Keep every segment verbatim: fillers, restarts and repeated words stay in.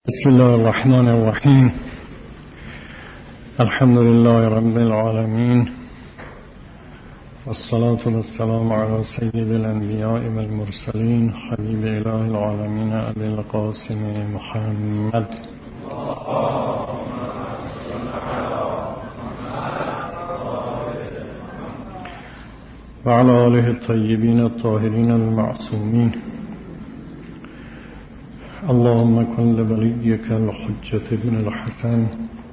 بسم الله الرحمن الرحيم. الحمد لله رب العالمين، والصلاة والسلام على سيد الأنبياء والمرسلين حبيب إله العالمين أبي القاسم محمد وعلى آله الطيبين الطاهرين المعصومين. اللهم كن لوليك الحجة بن الحسن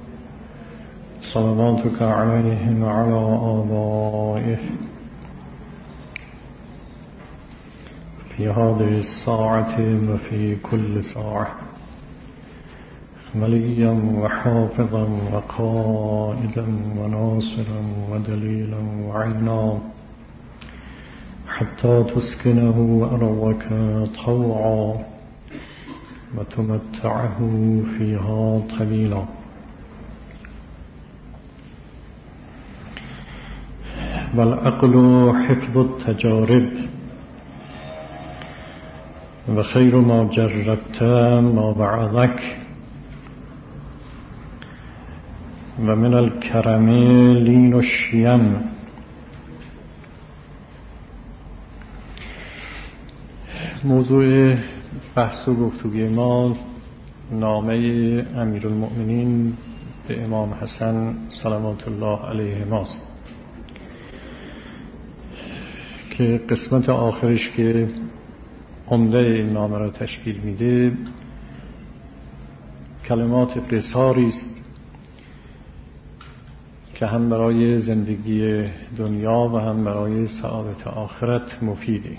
صلواتك عليه وعلى آبائه في هذه الساعة وفي كل ساعة وليا وحافظا وقائدا وناصرا ودليلا وعينا حتى تسكنه أرضك طوعا وتمتعه فيها طويلا. والعقل حفظ التجارب، وخير ما جربت ما بعدك، ومن الكرم لين الشيم. موضوع بحث و گفتگوی ما نامه امیرالمؤمنین به امام حسن صلوات الله علیه ماست که قسمت آخرش که عمده این نامه را تشکیل میده کلمات قصاری است که هم برای زندگی دنیا و هم برای سعادت آخرت مفیده.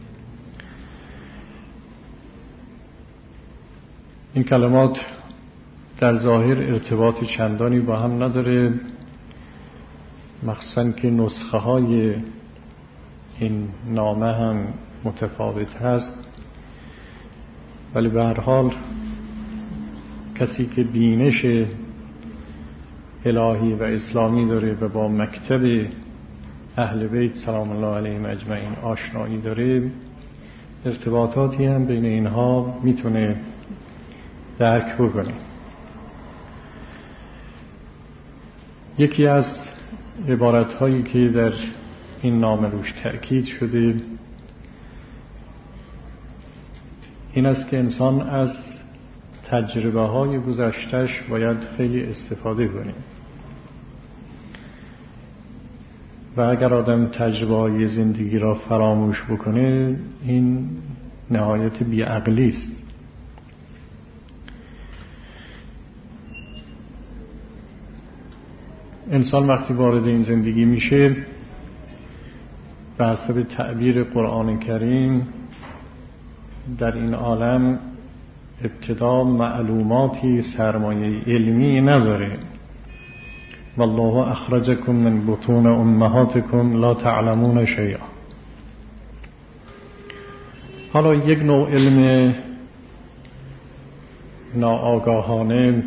این کلمات در ظاهر ارتباط چندانی با هم نداره، مخصوصا که نسخه های این نامه هم متفاوت هست، ولی به هر حال کسی که بینش الهی و اسلامی داره و با مکتب اهل بیت سلام الله علیهم اجمعین آشنایی داره، ارتباطاتی هم بین اینها میتونه درک بکنیم. یکی از عبارت‌هایی که در این نامه روش تأکید شده این است که انسان از تجربه‌های گذشته‌اش باید خیلی استفاده کنه و اگر آدم تجربه‌های زندگی را فراموش بکنه این نهایت بی‌عقلی است. انسان وقتی وارد این زندگی میشه به حسب تعبیر قرآن کریم در این عالم ابتدا معلوماتی سرمایه علمی نداره. والله اخرجکم من بطون امهاتکم لا تعلمون شیئا. حالا یک نوع علم ناآگاهانه،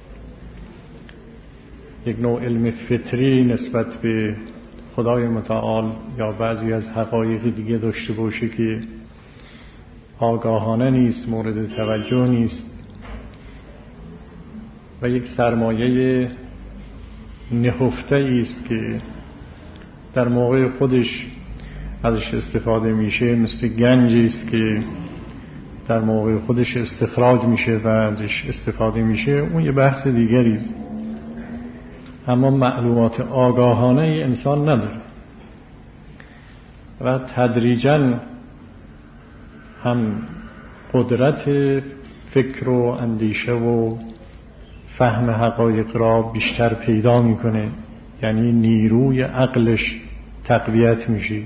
یک نوع علم فطری نسبت به خدای متعال یا بعضی از حقایق دیگه داشته باشه که آگاهانه نیست، مورد توجه نیست و یک سرمایه نهفته است که در موقع خودش ازش استفاده میشه، مثل گنجی است که در موقع خودش استخراج میشه و ازش استفاده میشه، اون یه بحث دیگری است. اما معلومات آگاهانه انسان نداره و تدریجاً هم قدرت فکر و اندیشه و فهم حقایق را بیشتر پیدا میکنه، یعنی نیروی عقلش تقویت میشه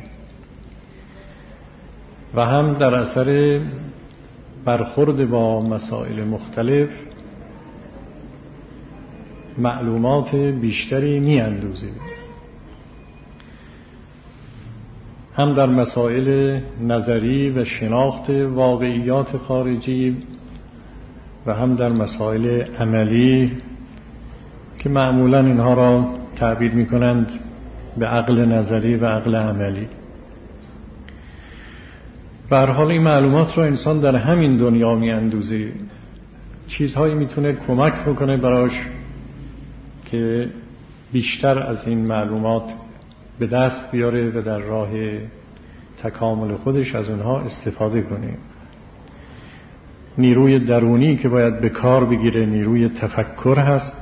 و هم در اثر برخورد با مسائل مختلف معلومات بیشتری می اندوزه، هم در مسائل نظری و شناخت واقعیات خارجی و هم در مسائل عملی که معمولا اینها را تعبیر می کنند به عقل نظری و عقل عملی. به هر حال این معلومات را انسان در همین دنیا می اندوزه چیزهایی میتونه کمک بکنه براش که بیشتر از این معلومات به دست بیاره و در راه تکامل خودش از اونها استفاده کنه. نیروی درونی که باید به کار بگیره نیروی تفکر هست.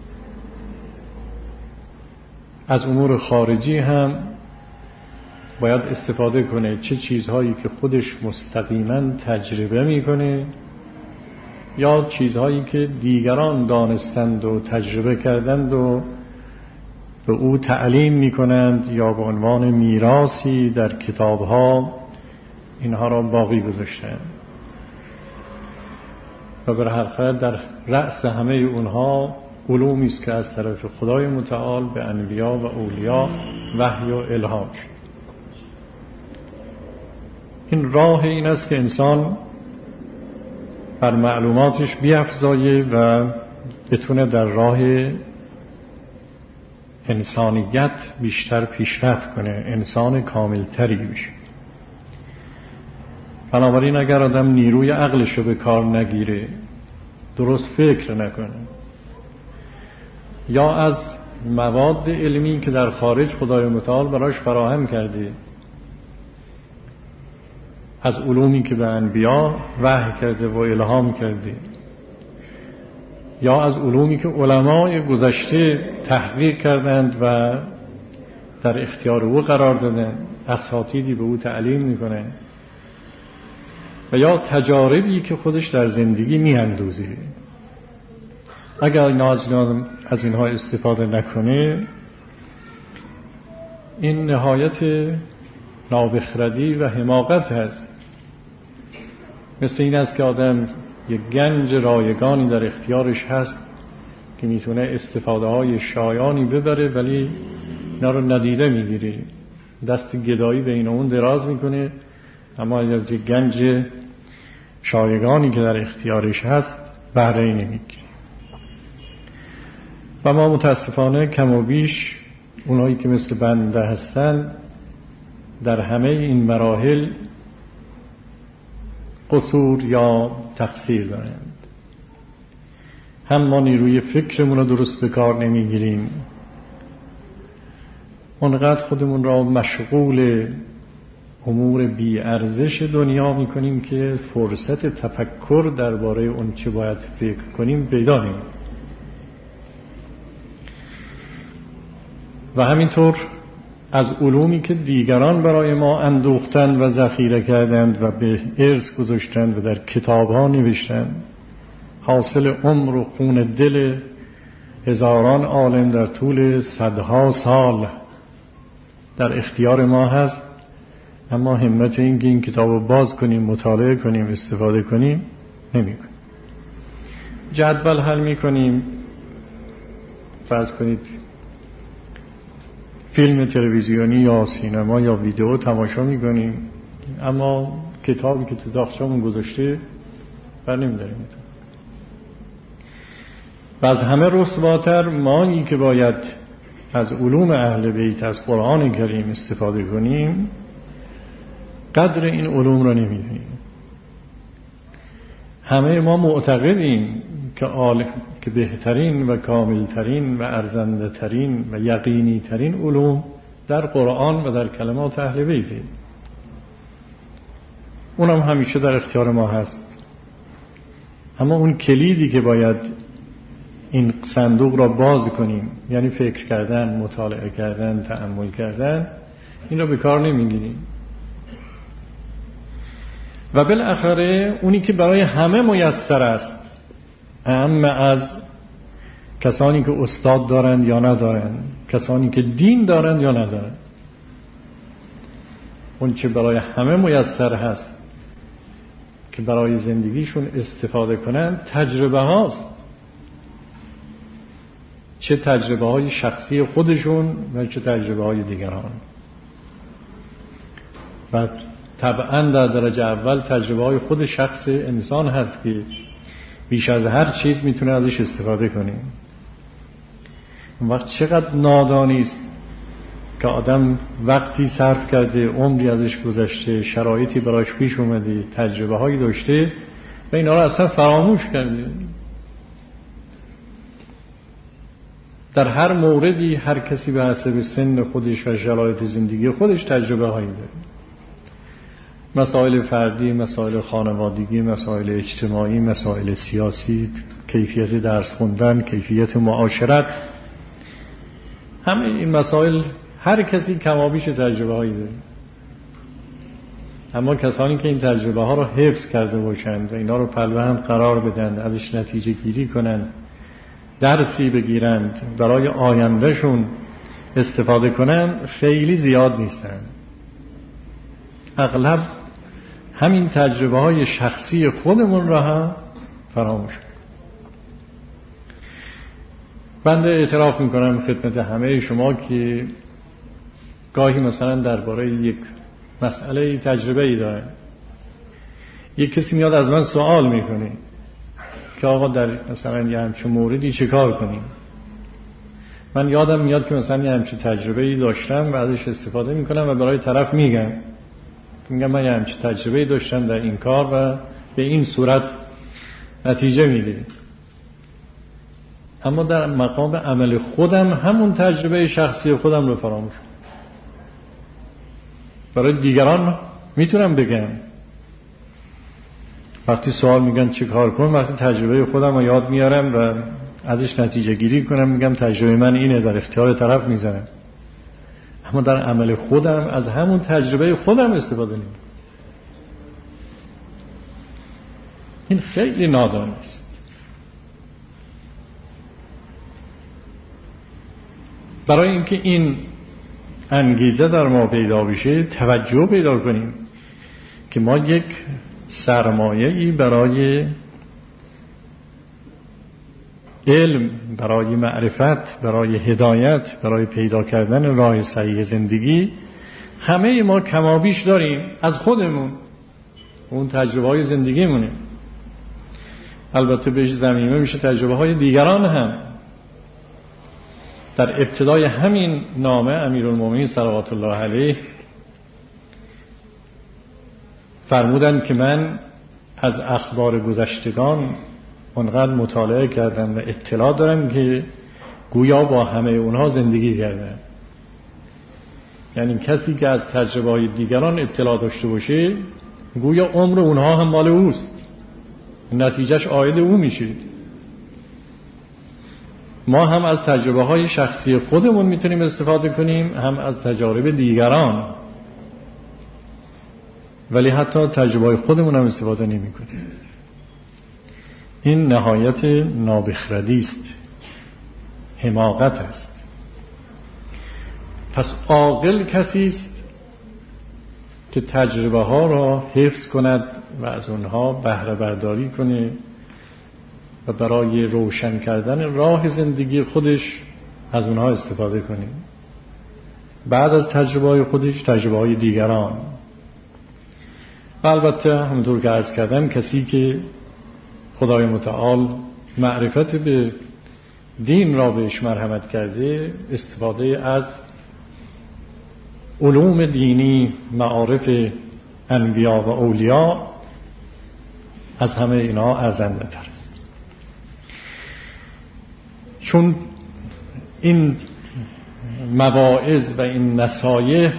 از امور خارجی هم باید استفاده کنه، چه چیزهایی که خودش مستقیما تجربه میکنه یا چیزهایی که دیگران دانستند و تجربه کردند و به او تعلیم میکنند یا به عنوان میراثی در کتابها اینها را باقی گذاشتند و به هر حال در رأس همه اونها علومی است که از طرف خدای متعال به انبیا و اولیا وحی و الهام شد. این راه این است که انسان بر معلوماتش بیفزایه و بتونه در راه انسانیت بیشتر پیشرفت کنه، انسان کاملتری بشه. بنابراین اگر آدم نیروی عقلش رو به کار نگیره، درست فکر نکنه یا از مواد علمی که در خارج خدای متعال براش فراهم کرده، از علومی که به انبیا وحی کرده و الهام کرده یا از علومی که علمای گذشته تحقیق کردند و در اختیار او قرار دادن، اساتیدی به او تعلیم میکنه و یا تجاربی که خودش در زندگی میاندوزه، اگر از اینها استفاده نکنه این نهایت نابخردی و حماقت هست. مثل این است که آدم یک گنج رایگانی در اختیارش هست که میتونه استفاده های شایانی ببره ولی اینا رو ندیده میگیره، دست گدایی بین اون دراز میکنه اما از یک گنج شایگانی که در اختیارش هست بهره نمیگیره. و ما متاسفانه کم و بیش اونایی که مثل بنده هستن در همه این مراحل قصور یا تقصیر دارند. هم ما نیروی فکرمون رو درست به کار نمیگیریم، اونقدر خودمون را مشغول امور بی ارزش دنیا میکنیم که فرصت تفکر درباره اون چه باید فکر کنیم پیدا نمی‌کنیم. و همینطور از علومی که دیگران برای ما اندوختند و ذخیره کردند و به ارث گذاشتند و در کتابها نوشتند، حاصل عمر و خون دل هزاران عالم در طول صدها سال در اختیار ما هست، اما همت این که این کتاب رو باز کنیم، مطالعه کنیم، استفاده کنیم نمی کنیم. جدول حل می کنیم، فرض کنید فیلم تلویزیونی یا سینما یا ویدیو تماشا میکنیم اما کتابی که تو داغچه‌مون گذاشته بر نمی‌داریم. و از همه رسواتر مایی که باید از علوم اهل بیت از قرآن کریم استفاده کنیم قدر این علوم را نمیدونیم. همه ما معتقدیم که آل که بهترین و کاملترین و ارزنده ترین و یقینی ترین علوم در قرآن و در کلمات اهل بیته، اونم همیشه در اختیار ما هست. اما اون کلیدی که باید این صندوق را باز کنیم، یعنی فکر کردن، مطالعه کردن، تأمل کردن، این را به کار نمیگیریم. و بالاخره اونی که برای همه میسر است، اما از کسانی که استاد دارند یا ندارند، کسانی که دین دارند یا ندارند، اون چه برای همه میسر هست که برای زندگیشون استفاده کنند تجربه هاست، چه تجربه های شخصی خودشون و چه تجربه های دیگران. و طبعا در درجه اول تجربه های خود شخص انسان هست که بیش از هر چیز میتونه ازش استفاده کنه. اون وقت چقدر نادانی است که آدم وقتی صرف کرده، عمری ازش گذشته، شرایطی براش پیش اومده، تجربه هایی داشته و اینا رو اصلا فراموش کرده. در هر موردی هر کسی به حسب سن خودش و شرایط زندگی خودش تجربه هایی داره. مسائل فردی، مسائل خانوادگی، مسائل اجتماعی، مسائل سیاسی، کیفیت درس خوندن، کیفیت معاشرت، همه این مسائل هر کسی کمابیش تجربه هایی داره. اما کسانی که این تجربه ها رو حفظ کرده باشند و اینا رو پلوه هم قرار بدن، ازش نتیجه گیری کنند، درسی بگیرند، برای آیندهشون استفاده کنند، خیلی زیاد نیستند. اغلب همین تجربه های شخصی خودمون را هم فراموش کنیم. بنده اعتراف میکنم خدمت همه شما که گاهی مثلا درباره یک مسئله تجربه ای داره، یک کسی میاد از من سوال میکنه که آقا در مثلا یه همچین موردی چه کار کنیم. من یادم میاد که مثلا یه همچین تجربه ای داشتم و ازش استفاده میکنم و برای طرف میگم میگم من یه همچین تجربه ای داشتم در این کار و به این صورت نتیجه میده. اما در مقام عمل خودم همون تجربه شخصی خودم رو فراموش کنم. برای دیگران میتونم بگم، وقتی سوال میگن چه کار کنم، وقتی تجربه خودم رو یاد میارم و ازش نتیجه گیری کنم میگم تجربه من اینه، در اختیار طرف میذارم. اما در عمل خودم از همون تجربه خودم استفاده نمیکنم. این خیلی نادان است. برای اینکه این انگیزه در ما پیدا بشه توجه پیدا کنیم که ما یک سرمایه‌ای برای علم، برای معرفت، برای هدایت، برای پیدا کردن راه صحیح زندگی همه ما کمابیش داریم از خودمون، اون تجربه های زندگی مونه. البته بهش ضمیمه میشه تجربه های دیگران هم. در ابتدای همین نامه امیرالمومنین صلوات الله علیه فرمودند که من از اخبار گذشتگان اونقدر مطالعه کردم و اطلاع دارم که گویا با همه اونها زندگی کردم. یعنی کسی که از تجربه های دیگران اطلاع داشته باشه گویا عمر اونها هم مال اوست، نتیجهش عاید او میشه. ما هم از تجربه های شخصی خودمون میتونیم استفاده کنیم، هم از تجارب دیگران، ولی حتی تجربه های خودمون هم استفاده نمی کنیم. این نهایت نابخردی است، حماقت است. پس عاقل کسی است که تجربه ها را حفظ کند و از اونها بهره برداری کنه و برای روشن کردن راه زندگی خودش از اونها استفاده کنه. بعد از تجربه های خودش تجربه های دیگران. و البته همونطور که عرض کردم کسی که خدای متعال معرفت به دین را بهش مرحمت کرده استفاده از علوم دینی، معارف انبیا و اولیا از همه اینا ارزنده تر است. چون این مواعظ و این نصایح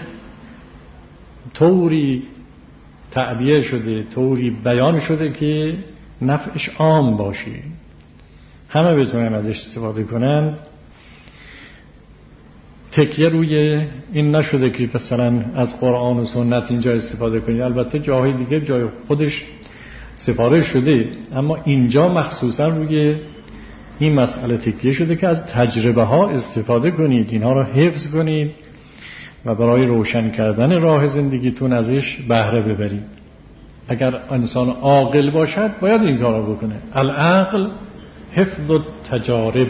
طوری تعبیه شده، طوری بیان شده که نفعش عام باشه، همه بتونن ازش استفاده کنن. تکیه روی این نشده که مثلا از قرآن و سنت اینجا استفاده کنید. البته جاهای دیگه جای خودش سفارش شده، اما اینجا مخصوصا روی این مسئله تکیه شده که از تجربه ها استفاده کنید، اینها را حفظ کنید و برای روشن کردن راه زندگیتون ازش بهره ببرید. اگر انسان عاقل باشد باید این کار را بکنه. العقل حفظ التجارب.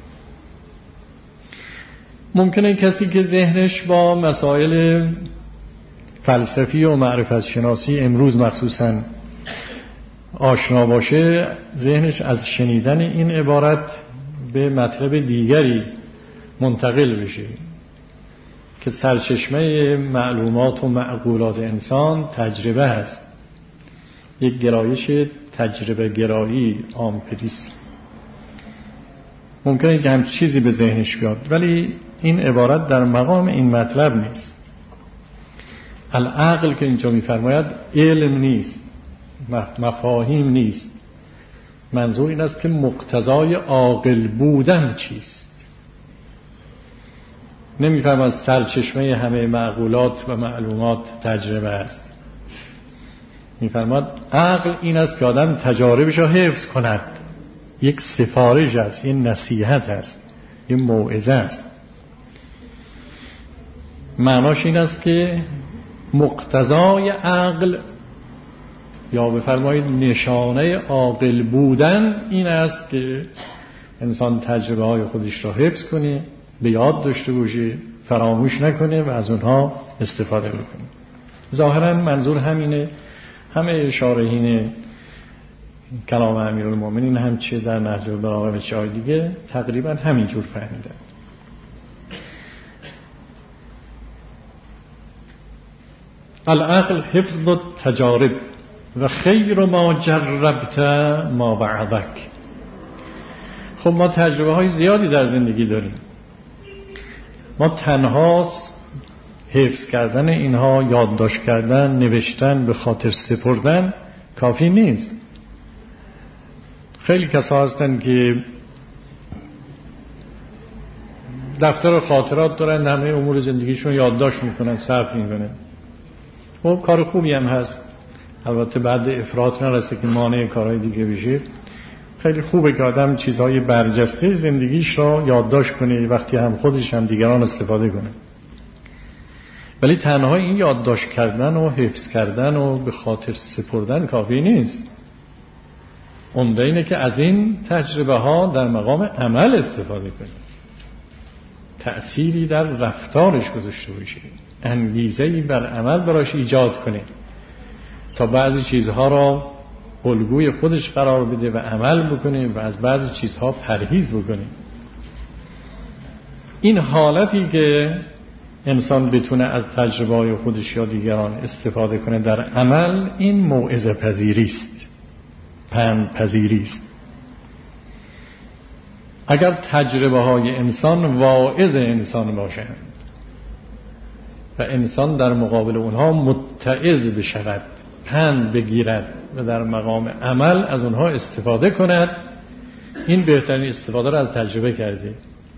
ممکنه کسی که ذهنش با مسائل فلسفی و معرفت شناسی امروز مخصوصا آشنا باشه، ذهنش از شنیدن این عبارت به مطلب دیگری منتقل بشه که سرچشمه معلومات و معقولات انسان تجربه هست. یک گرایش تجربه گرایی، آمپریسم. ممکنه که هم چیزی به ذهنش بیاد، ولی این عبارت در مقام این مطلب نیست. العقل که اینجا میفرماید علم نیست، مفاهیم نیست. منظور این است که مقتضای عاقل بودن چیست. نمیفرماید سرچشمه همه معقولات و معلومات تجربه است. میفرماید عقل این است که آدم تجاربش را حفظ کند. یک سفارش است، یک نصیحت است، یک موعظه است. معناش این است که مقتضای عقل یا بفرمایید نشانه عاقل بودن این است که انسان تجربه های خودش را حفظ کنه، به یاد داشته باشه، فراموش نکنه و از اونها استفاده بکنه. ظاهرا منظور همینه. همه اشارهین کلام امیرالمومنین هم چه در نهج البلاغه و چه های دیگه تقریبا همینجور فهمیدن. العقل حفظ التجارب و خیر ما جربت ما بعدک. خب ما تجربه های زیادی در زندگی داریم. ما تنها حفظ کردن اینها، یادداشت کردن، نوشتن، به خاطر سپردن کافی نیست. خیلی کسا هستن که دفتر خاطرات دارن، همه امور زندگیشون یادداشت میکنن، ثبت میکنن. خب کار خوبی هم هست، البته بعد افراط نرسه که مانع کارهای دیگه بشه. خیلی خوبه که آدم چیزهای برجسته زندگیش را یادداشت کنه، وقتی هم خودش هم دیگران استفاده کنه. ولی تنها این یادداشت کردن و حفظ کردن و به خاطر سپردن کافی نیست. عمده اینه که از این تجربه ها در مقام عمل استفاده کنه، تأثیری در رفتارش گذاشته باشه، انگیزه‌ای بر عمل براش ایجاد کنه تا بعضی چیزها را الگوی خودش قرار بده و عمل بکنه و از بعضی چیزها پرهیز بکنه. این حالتی که انسان بتونه از تجربه‌های خودش یا دیگران استفاده کنه در عمل، این موعظه پذیری است، پند پذیری است. اگر تجربه های انسان واعظ انسان باشند و انسان در مقابل اونها متعظ بشود، پند بگیرد و در مقام عمل از اونها استفاده کند، این بهترین استفاده را از تجربه کرده.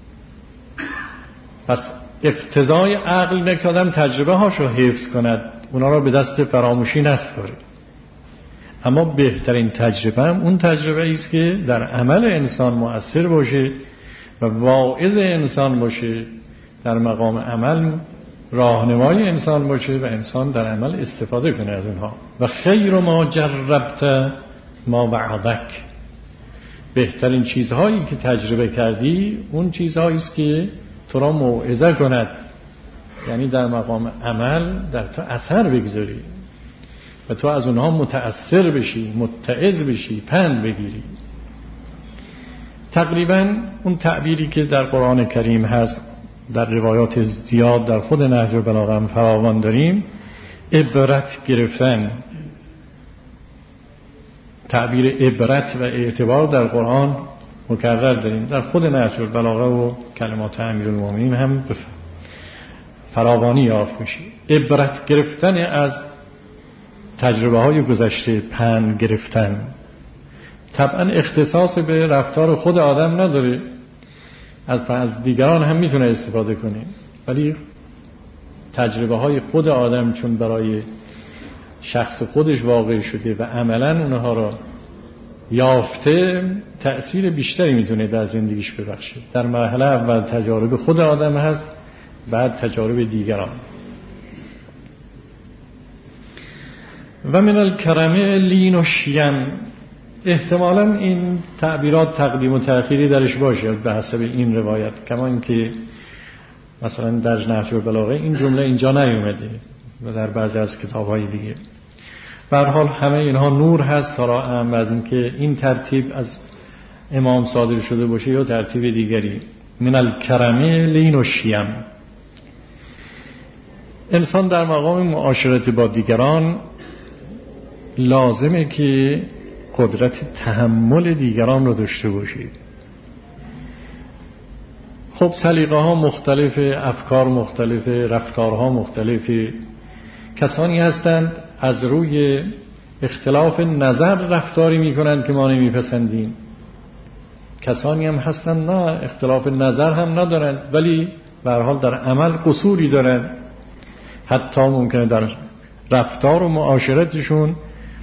پس اقتضای عقل اینه که آدم تجربه هاشو حفظ کند، اونا را به دست فراموشی نسپاره. اما بهترین تجربه هم اون تجربه است که در عمل انسان مؤثر باشه و واعظ انسان باشه، در مقام عمل راهنمای انسان باشه و انسان در عمل استفاده کنه از اونها. و خیر ما جربت ما بعدک. بهترین چیزهایی که تجربه کردی اون چیزهایی است که تو را موعظه کند، یعنی در مقام عمل در تو اثر بگذاری و تو از اونها متأثر بشی، متعظ بشی، پند بگیری. تقریبا اون تعبیری که در قرآن کریم هست، در روایات زیاد در خود نهج البلاغه هم فراوان داریم، عبرت گرفتن. تعبیر عبرت و اعتبار در قرآن مکرر داریم، در خود نهج البلاغه و کلمات امیرالمومنین هم فراوانی یافت میشه. عبرت گرفتن از تجربه های گذشته، پند گرفتن. طبعا اختصاص به رفتار خود آدم نداره، از از دیگران هم میتونه استفاده کنه، ولی تجربه های خود آدم چون برای شخص خودش واقع شده و عملا اونها را یافته، تأثیر بیشتری میتونه در زندگیش ببخشه. در مرحله اول تجارب خود آدم هست، بعد تجارب دیگران. و من الکرم لین و شیم. احتمالا این تعبیرات تقدیم و تأخیری درش باشه به حسب این روایت، کما اینکه مثلا در نهج البلاغه این جمله اینجا نیومده و در بعضی از کتاب‌های دیگه. به هر حال همه اینها نور هست تا هم از اینکه این ترتیب از امام صادر شده باشه یا ترتیب دیگری. من الکرم لین و شیم. انسان در مقام معاشرت با دیگران لازمه که قدرت تحمل دیگران رو داشته باشه. خب سلیقه ها مختلف، افکار مختلف، رفتارها مختلف. کسانی هستند از روی اختلاف نظر رفتاری میکنند که ما نمیپسندیم. کسانی هم هستند نه اختلاف نظر هم ندارند ولی به هر حال در عمل قصوری دارند. حتی ممکنه در رفتار و معاشرتشون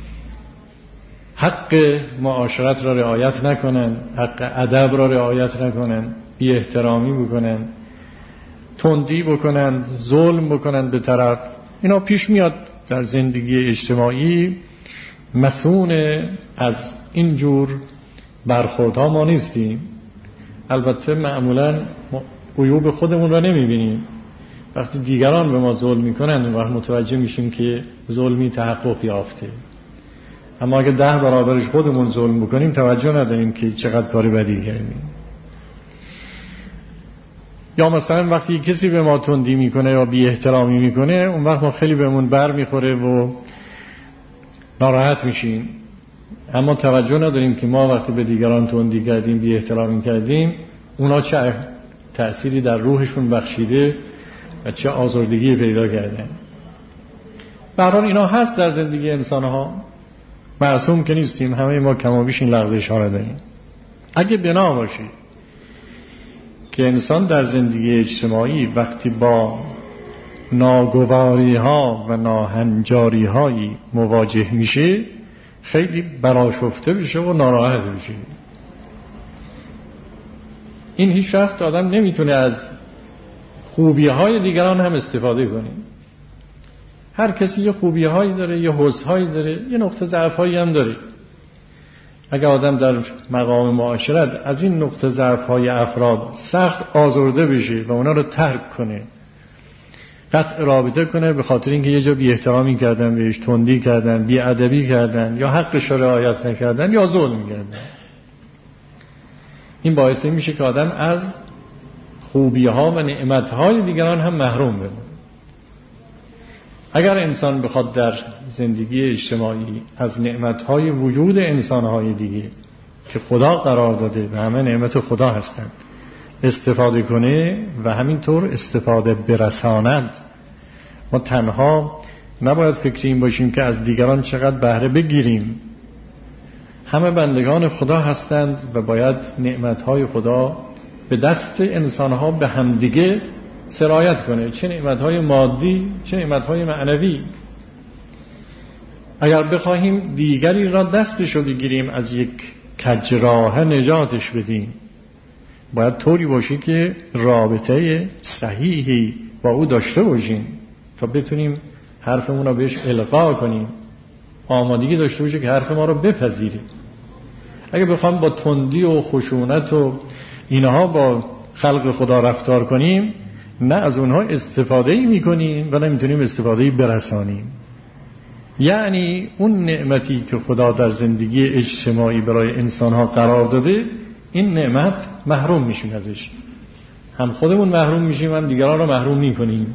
حق معاشرت را رعایت نکنن، حق ادب را رعایت نکنن، بی احترامی بکنن، تندی بکنن، ظلم بکنن به طرف. اینا پیش میاد در زندگی اجتماعی. مسئول از اینجور برخوردها ما نیستیم. البته معمولا عیوب خودمون را نمیبینیم. وقتی دیگران به ما ظلم میکنن اون وقت متوجه میشیم که ظلمی تحقق یافته. اما اگه ده برابرش خودمون ظلم بکنیم توجه نداریم که چقدر کار بدی کردیم. یا مثلا وقتی کسی به ما تندی میکنه یا بی احترامی میکنه اون وقت ما خیلی بهمون بر میخوره و ناراحت میشیم. اما توجه نداریم که ما وقتی به دیگران تندی کردیم، بی احترامی کردیم، اونا چه تأثیری در روحشون بخشیده و چه آزردگی پیدا کردن. به هر حال اینا هست در زندگی انسان‌ها. معصوم که نیستیم، همه ما کم و بیش این لغزش‌ها را داریم. اگه بنا باشه که انسان در زندگی اجتماعی وقتی با ناگواری‌ها و ناهنجاری‌هایی مواجه میشه خیلی برآشفته بشه و ناراحت بشه. این هیچ وقت آدم نمیتونه از خوبی‌های دیگران هم استفاده کنه. هر کسی یه خوبی‌هایی داره، یه حسن‌هایی داره، یه نقطه ضعف‌هایی هم داره. اگر آدم در مقام معاشرت از این نقطه ضعف‌های افراد سخت آزرده بشه و اونا رو ترک کنه، قطع رابطه کنه به خاطر اینکه یه جا بی احترامی کردن بهش، تندی کردن، بی ادبی کردن یا حقش رو رعایت نکردن یا ظلم کردن، این باعث میشه که آدم از خوبی‌ها و نعمت‌های دیگران هم محروم بمونه. اگر انسان بخواد در زندگی اجتماعی از نعمت‌های وجود انسان‌های دیگه که خدا قرار داده و همه نعمت خدا هستند استفاده کنه و همینطور استفاده برساند، ما تنها نباید فکر این باشیم که از دیگران چقدر بهره بگیریم. همه بندگان خدا هستند و باید نعمت‌های خدا به دست انسان‌ها به همدیگه سرایت کنه، چه نعمت‌های مادی چه نعمت‌های معنوی. اگر بخواهیم دیگری را دستشو بگیریم از یک کجراه نجاتش بدیم، باید طوری باشی که رابطه صحیحی با او داشته باشیم تا بتونیم حرفمون رو بهش القا کنیم، آمادگی داشته باشه که حرف ما رو بپذیره. اگه بخوایم با تندی و خشونت و اینها با خلق خدا رفتار کنیم، نه از اونها استفاده ای میکنیم و نمیتونیم استفاده ای برسانیم. یعنی اون نعمتی که خدا در زندگی اجتماعی برای انسانها قرار داده، این نعمت محروم میشیم ازش. هم خودمون محروم میشیم هم دیگران رو محروم میکنیم.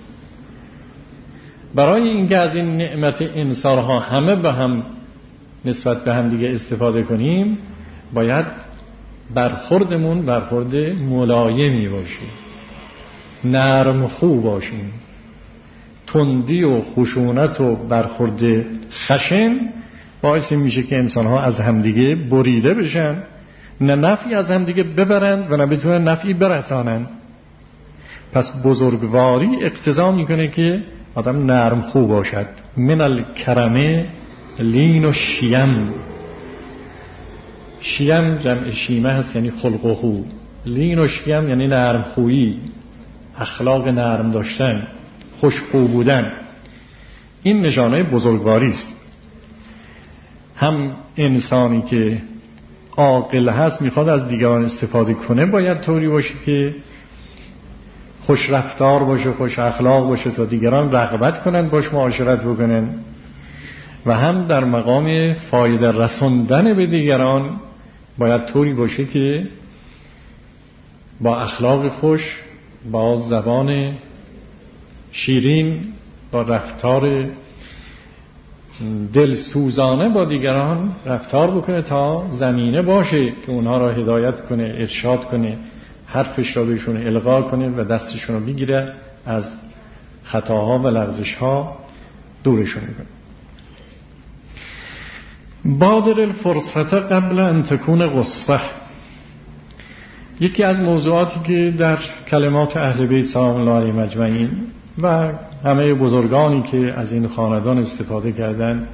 برای اینکه از این نعمت انسانها همه به هم نسبت به هم دیگه استفاده کنیم، باید برخوردمون برخورد ملایمی باشه، نرم خو باشیم. تندی و خشونت و برخورد خشن باعث میشه که انسانها از همدیگه بریده بشن، نه نفعی از همدیگه ببرند و نه بتونن نفعی برسانند. پس بزرگواری اقتضا میکنه که آدم نرم خو باشد. من الکرم لین و شیم. شیم جمع شیمه هست یعنی خلق و خو. لین و شیم یعنی نرم خویی، اخلاق نرم داشتن، خوشخو بودن. این نشانه بزرگواری است. هم انسانی که عاقل هست میخواد از دیگران استفاده کنه باید طوری باشه که خوش رفتار باشه، خوش اخلاق باشه تا دیگران رغبت کنن باش معاشرت بکنن، و هم در مقام فایده رسوندن به دیگران باید طوری باشه که با اخلاق خوش، با زبان شیرین، با رفتار دلسوزانه با دیگران رفتار بکنه تا زمینه باشه که اونها را هدایت کنه، ارشاد کنه، حرفش را بهشون القا کنه و دستشون رو بگیره، از خطاها و لغزش‌ها دورشون کنه. بادر الفرصت قبل ان تکون غصه. یکی از موضوعاتی که در کلمات اهل بیت سلام الله علیهم اجمعین و همه بزرگانی که از این خاندان استفاده کردن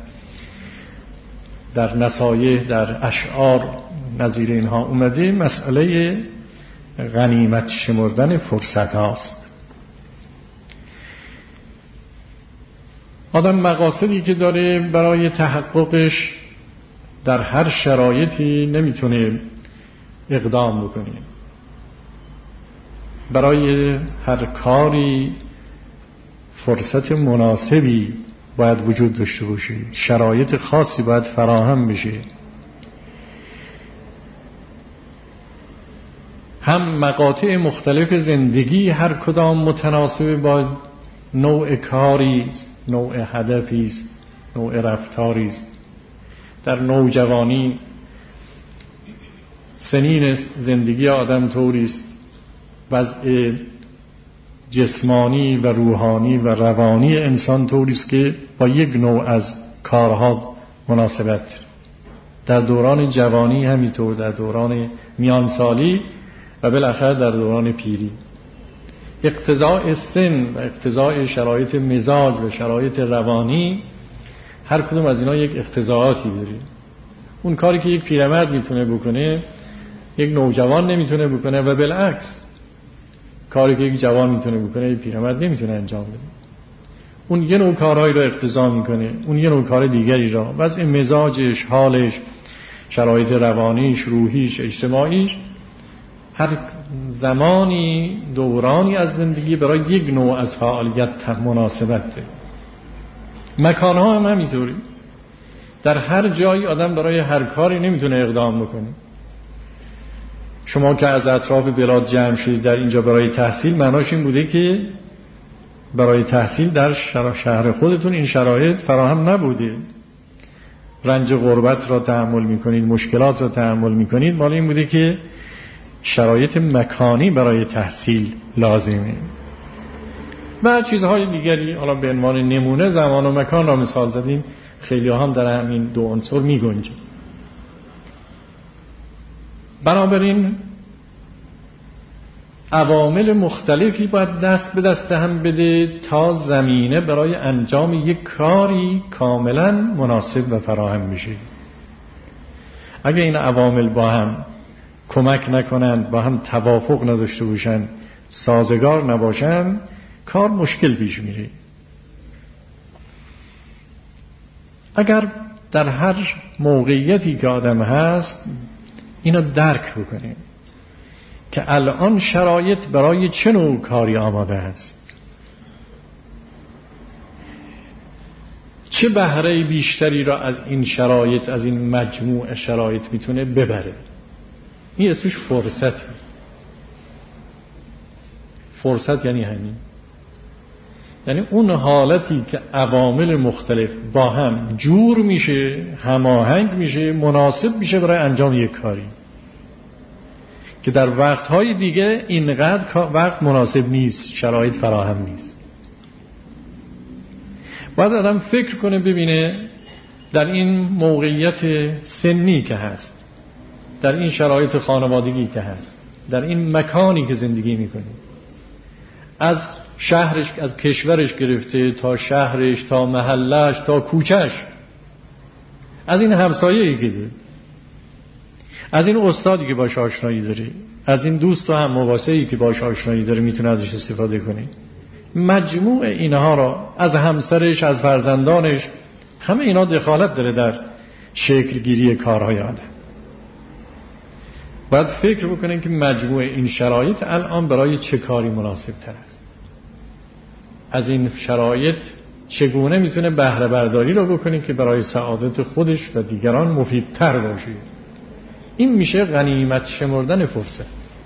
در نصایح، در اشعار نظیر اینها اومده، مسئله غنیمت شمردن فرصت هاست. آدم مقاصدی که داره برای تحققش در هر شرایطی نمیتونه اقدام بکنه. برای هر کاری فرصت مناسبی باید وجود داشته باشه، شرایط خاصی باید فراهم بشه. هم مقاطع مختلف زندگی هر کدام متناسب با نوع کاری است، نوع هدفی است، نوع رفتاری است. در نوجوانی سنین زندگی آدم طوری است، وضع جسمانی و روحانی و روانی انسان طوری است که با یک نوع از کارها مناسبت. در دوران جوانی همینطور، در دوران میانسالی و بالاخره در دوران پیری. اقتضاء سن و اقتضاء شرایط مزاج و شرایط روانی، هر کدوم از اینا یک اقتضاعاتی داره. اون کاری که یک پیرمرد میتونه بکنه یک نوجوان نمیتونه بکنه و بالعکس، کاری که یک جوان میتونه بکنه یک پیرمرد نمیتونه انجام بده. اون یه نوع کارهایی را اقتضا میکنه، اون یه نوع کار دیگری را. وضع مزاجش، حالش، شرایط روانیش، روحیش، اجتماعیش، هر زمانی دورانی از زندگی برای یک نوع از فعالیت مناسبت ده. مکانها هم همینطوری. در هر جایی آدم برای هر کاری نمیتونه اقدام بکنه. شما که از اطراف بلاد جمع شدید در اینجا برای تحصیل، معناش این بوده که برای تحصیل در شهر خودتون این شرایط فراهم نبوده. رنج غربت را تحمل میکنید، مشکلات را تحمل میکنید، مال این بوده که شرایط مکانی برای تحصیل لازمه. و چیزهای دیگری، حالا به عنوان نمونه زمان و مکان را مثال زدیم، خیلی هم در همین دو عنصر می گنجه. بنابراین عوامل مختلفی باید دست به دست هم بده تا زمینه برای انجام یک کاری کاملا مناسب و فراهم بشه. اگه این عوامل با هم کمک نکنند، با هم توافق نداشته باشن، سازگار نباشن، کار مشکل پیش میره. اگر در هر موقعیتی که آدم هست اینو درک بکنیم که الان شرایط برای چه نوع کاری آماده است، چه بهره بیشتری را از این شرایط، از این مجموع شرایط میتونه ببره. این اسمش فرصت. فرصت یعنی همین، یعنی اون حالتی که عوامل مختلف با هم جور میشه، هماهنگ میشه، مناسب میشه برای انجام یک کاری که در وقتهای دیگه اینقدر وقت مناسب نیست، شرایط فراهم نیست. باید آدم فکر کنه ببینه در این موقعیت سنی که هست، در این شرایط خانوادگی که هست، در این مکانی که زندگی میکنه، از شهرش، از کشورش گرفته تا شهرش، تا محلش، تا کوچهش، از این همسایه‌ای که داره، از این استادی که باش آشنایی داره، از این دوست و هم مواسعی که باش آشنایی داره میتونه ازش استفاده کنه. مجموع اینها را، از همسرش، از فرزندانش، همه اینا دخالت داره در شکل گیری کارهای آدم. باید فکر بکنیم که مجموع این شرایط الان برای چه کاری مناسب تر است، از این شرایط چگونه میتونه بهره برداری را بکنیم که برای سعادت خودش و دیگران مفیدتر باشه. این میشه غنیمت شمردن فرصت.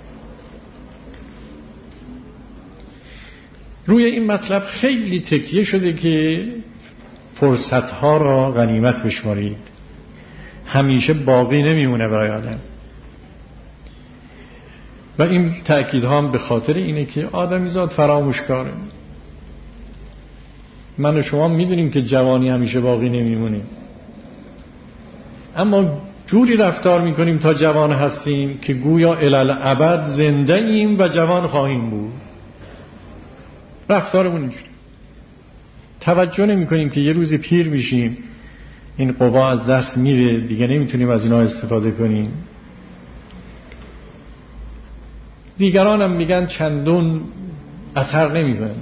روی این مطلب خیلی تکیه شده که فرصتها را غنیمت بشمارید، همیشه باقی نمیمونه برای آدم. و این تأکیدها هم به خاطر اینه که آدمیزاد فراموشکاره. من و شما میدونیم که جوانی همیشه باقی نمیمونه، اما جوری رفتار میکنیم تا جوان هستیم که گویا الالعبد زنده ایم و جوان خواهیم بود. رفتارمون اینجوری. توجه نمی کنیم که یه روزی پیر میشیم، این قوا از دست میره، دیگه نمیتونیم از اینا استفاده کنیم. دیگران هم میگن چندون اثر نمیکنه.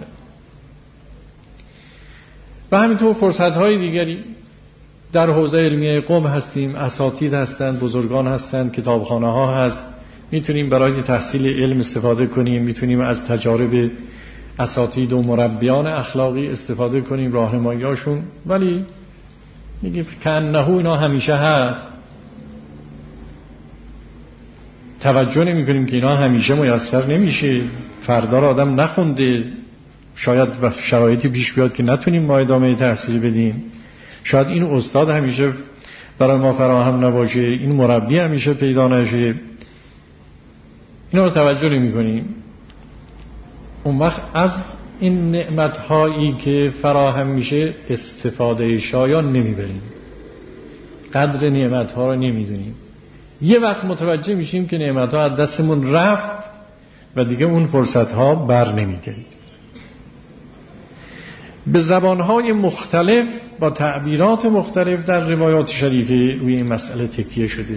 و همینطور فرصت های دیگری در حوزه علمیه قوم هستیم، اساتید هستند، بزرگان هستند، کتابخانه ها هست، میتونیم برای تحصیل علم استفاده کنیم، میتونیم از تجارب اساتید و مربیان اخلاقی استفاده کنیم، راهنمایی‌هاشون. ولی میگه کأنه اینا همیشه هست، توجه نمی کنیم که اینا همیشه میسر نمیشه. فردا رو آدم نخونده، شاید و شرایطی پیش بیاد که نتونیم ما ادامه تحصیل بدیم، شاید این استاد همیشه برای ما فراهم نباشه، این مربی همیشه پیدا نشه، اینا رو توجه نمی کنیم. اون وقت از این نعمت‌هایی که فراهم میشه استفاده شایان نمیبریم، قدر نعمت‌ها رو نمیدونیم. یه وقت متوجه میشیم که نعمت‌ها از دستمون رفت و دیگه اون فرصت‌ها بر نمیگردید. به زبان‌های مختلف با تعبیرات مختلف در روایات شریفه روی این مسئله تکیه شده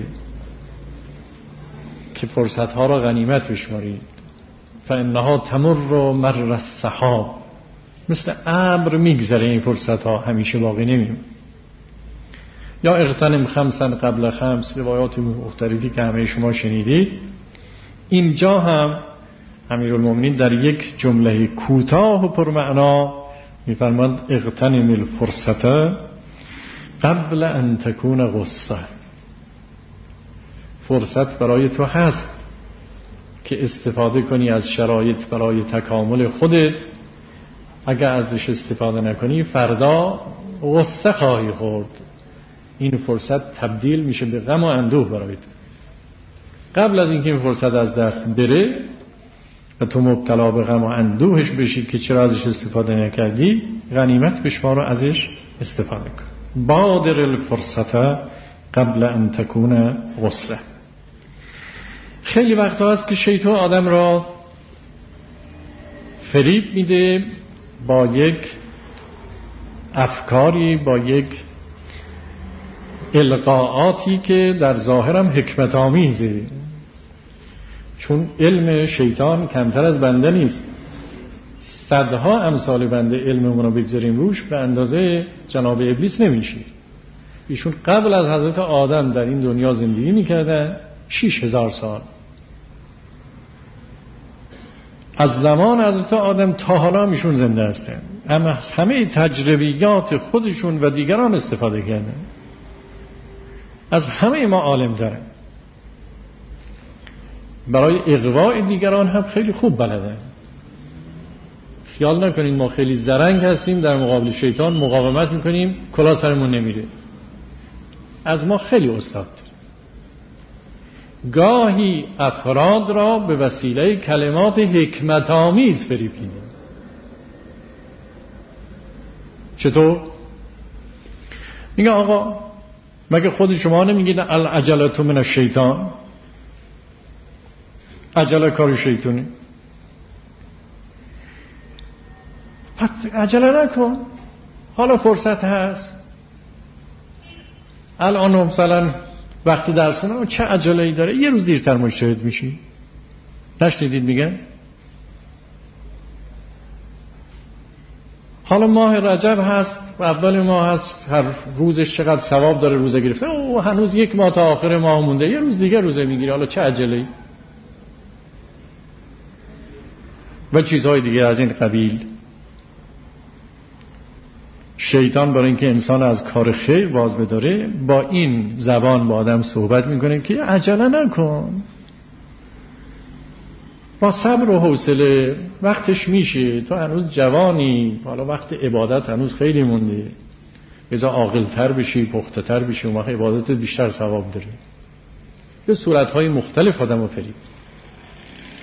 که فرصت‌ها را غنیمت بشمارید. فانها تمر مر السحاب، مثل ابر میگذره این فرصت‌ها، همیشه باقی نمیمونه. یا اغتنم خمسا قبل خمس، روایات مختلفی که همه شما شنیدید. اینجا هم امیرالمومنین در یک جمله کوتاه و پرمعنا میفرماند اغتنم الفرصت قبل ان تکون غصه. فرصت برای تو هست که استفاده کنی از شرایط برای تکامل خودت. اگر ازش استفاده نکنی فردا غصه خواهی خورد، این فرصت تبدیل میشه به غم و اندوه برای تو. قبل از اینکه این فرصت از دست بره و تو مبتلا به غم و اندوهش بشی که چرا ازش استفاده نکردی، غنیمت بشمار و ازش استفاده کن. بادر الفرصت قبل ان تکون غصه. خیلی وقتا هست که شیطان آدم را فریب میده با یک افکاری، با یک القاءاتی که در ظاهرم حکمت آمیزه، چون علم شیطان کمتر از بنده نیست. صدها امثال بنده علممون رو بگذاریم روش به اندازه جناب ابلیس نمیشه. ایشون قبل از حضرت آدم در این دنیا زندگی میکردن شیش هزار سال. از زمان حضرت آدم تا حالا میشون زنده هستن، اما از همه تجربیات خودشون و دیگران استفاده کردن. از همه ما عالم دارن، برای اغواء دیگران هم خیلی خوب بلدن. خیال نکنید ما خیلی زرنگ هستیم در مقابل شیطان مقاومت میکنیم کلا سرمون نمیره. از ما خیلی استاد داریم. گاهی افراد را به وسیله کلمات حکمت آمیز فریب میدیم. چطور؟ میگه آقا مگه خود شما نمیگید العجلة من الشیطان؟ عجله کار شیطانی. پس عجله نکن، حالا فرصت هست. الان مثلا وقتی درس کنم چه عجله ای داره، یه روز دیرتر مجتهد میشی. نشنیدید میگن حالا ماه رجب هست و اول ماه هست، هر روزش چقدر ثواب داره روزه گرفتن، او هنوز یک ماه تا آخر ماه مونده، یه روز دیگه روزه میگیری، حالا چه عجله ای؟ و چیزهای دیگه از این قبیل. شیطان برای اینکه انسان از کار خیر باز بداره با این زبان با آدم صحبت میکنه که عجله نکن، با صبر و حوصله، وقتش میشه، تو هنوز جوانی، حالا وقت عبادت هنوز خیلی مونده، بذار عاقل‌تر بشی، پخته‌تر بشی، اون وقت عبادتت بیشتر ثواب داره. به صورت‌های مختلف آدمو فریب.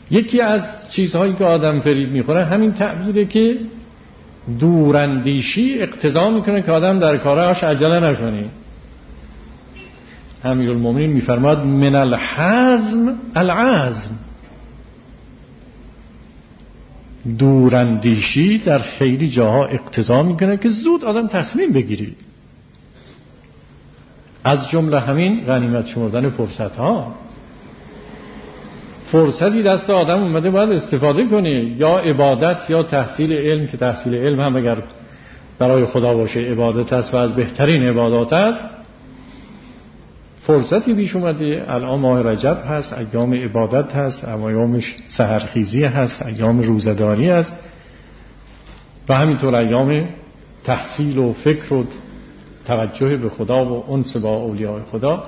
یکی از چیزهایی که آدم فریب میخوره همین تعبیره که دوراندیشی اقتضا میکنه که آدم در کارهاش عجله نکنه. امیرالمومنین میفرماد من الحزم العزم، دوراندیشی در خیلی جاها اقتضا میکنه که زود آدم تصمیم بگیری، از جمله همین غنیمت شمردن فرصت ها. فرصتی دست آدم اومده باید استفاده کنه، یا عبادت یا تحصیل علم، که تحصیل علم هم اگر برای خدا باشه عبادت است و از بهترین عبادات است. فرصتی پیش اومده، الان ماه رجب هست، ایام عبادت هست، ایام سحرخیزی هست، ایام روزداری هست و همینطور ایام تحصیل و فکر و توجه به خدا و انس با اولیاء خدا.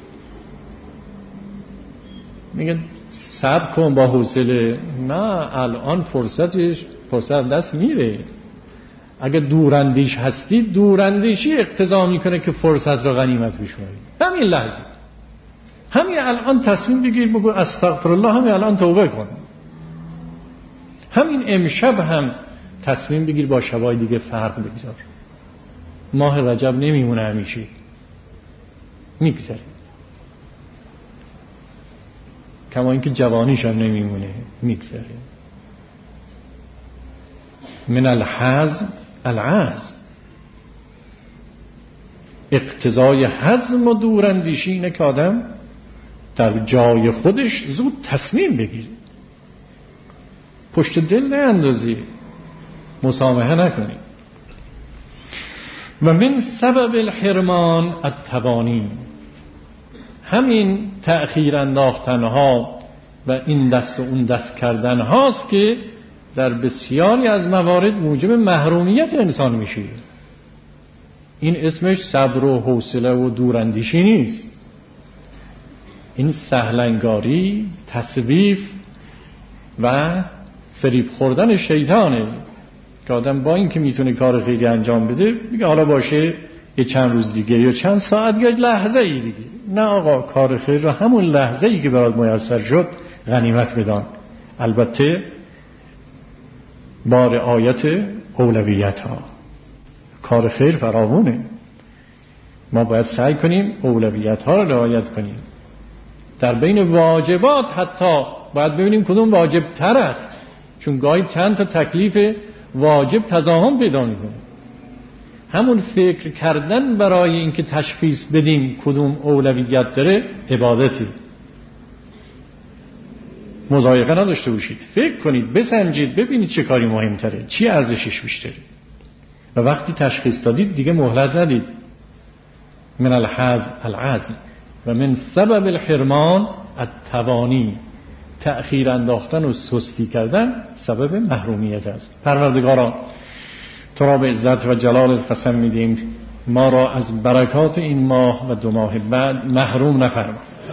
میگن صبر کن با حوصله. نه، الان فرصتش فرصت دست میره. اگه دوراندیش هستی، دوراندیشی اقتضا میکنه که فرصت را غنیمت بشماری. همین لحظه، همین الان تصمیم بگیر، بگو استغفرالله، همین الان توبه کن. همین امشب هم تصمیم بگیر با شبای دیگه فرق بگذار. ماه رجب نمیمونه همیشه، میگذره، کما اینکه جوانیش هم نمیمونه، میگذره. من الحزم العزم، اقتضای حزم و دوراندیشی اینه که آدم در جای خودش زود تصمیم بگیره، پشت دل ناندازی، مسامحه نکنی. و من سبب الحرمان التوانی، همین تأخیر انداختن ها و این دست و اون دست کردن هاست که در بسیاری از موارد موجب محرومیت انسان میشه. این اسمش صبر و حوصله و دوراندیشی نیست، این سهلنگاری، تسویف و فریب خوردن شیطانه که آدم با این که میتونه کار خیلی انجام بده میگه حالا باشه یه چند روز دیگه یا چند ساعت یا لحظه ای دیگه. نه آقا، کار خیر را همون لحظه ای که برات میسر شد غنیمت بدان، البته با رعایت اولویت ها. کار خیر فراوونه، ما باید سعی کنیم اولویت ها را رعایت کنیم. در بین واجبات حتی باید ببینیم کدوم واجب تر است، چون گاهی چند تا تکلیف واجب تزاهم پیدا میکنه. همون فکر کردن برای اینکه تشخیص بدیم کدوم اولویت داره عبادتی. مضایقه نداشته باشید، فکر کنید، بسنجید، ببینید چه کاری مهمتره، چی ارزشش بیشتره و وقتی تشخیص دادید دیگه مهلت ندید. من الحزم العزم و من سبب الحرمان التوانی، تأخیر انداختن و سستی کردن سبب محرومیت است. پروردگارا تو را به عزت و جلالت قسم میدیم ما را از برکات این ماه و دو ماه بعد محروم نفرما.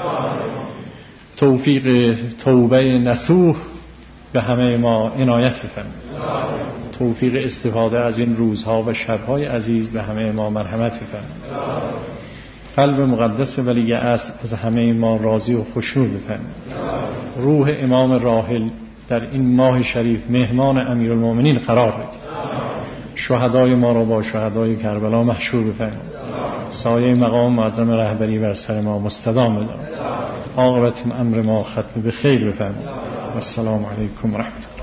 توفیق توبه نصوح به همه ما عنایت بفرما. توفیق استفاده از این روزها و شبهای عزیز به همه ما مرحمت بفرما. قلب مقدس ولی اصل از همه ما راضی و خوشنود بفرما. روح امام راحل در این ماه شریف مهمان امیرالمومنین قرار بده. شهدای ما را با شهدای کربلا محشور بفرما. سایه مقام معظم رهبری بر سر ما مستدام بدار. عاقبت امر ما ختم به خیر بفرما. و السلام علیکم و رحمت الله.